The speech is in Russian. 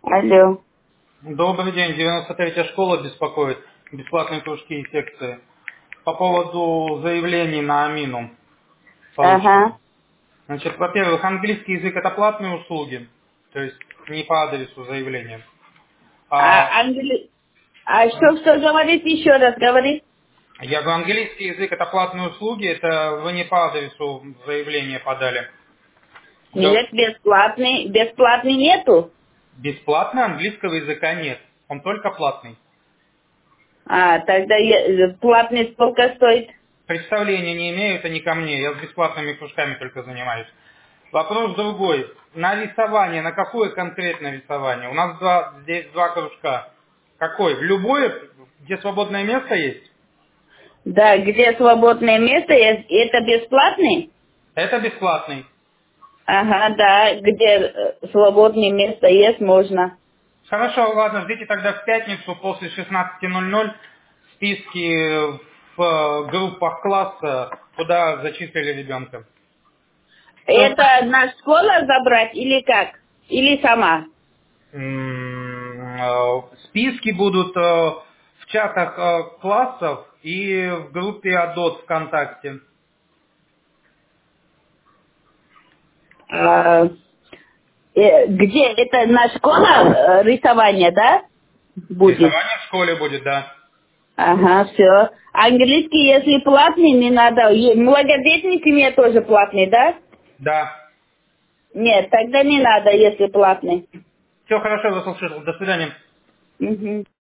Алло. Добрый день, 93-я школа беспокоит, бесплатные кружки и секции. По поводу заявлений на Амину полученных. Ага. Значит, во-первых, английский язык это платные услуги, то есть не по адресу заявления. А А что говорит еще раз, говорит? я говорю, английский язык это платные услуги, это вы не по адресу заявление подали. Нет, бесплатный нету. Бесплатно английского языка нет, он только платный. Тогда платный сколько стоит? Представления не имею, это не ко мне, я с бесплатными кружками только занимаюсь. Вопрос другой. На рисование, на какое конкретное рисование? У нас здесь два кружка. Какой? В любое, где свободное место есть? Да, где свободное место есть, это бесплатный? Это бесплатный. Ага, да, где свободное место есть, можно. Хорошо, ладно, ждите тогда в пятницу после 16:00 списки в группах класса, куда зачислили ребенка. Все, Это на школу забрать или как? Или сама? списки будут в чатах классов и в группе АДОТ ВКонтакте. Где? Это на школа рисование, да? Будет. Рисование в школе будет, да. Ага, все. Английский, если платный, не надо. Многодетники мне тоже платный, да? Да. Нет, тогда не надо, если платный. Все хорошо, вас услышал. До свидания. Мгм.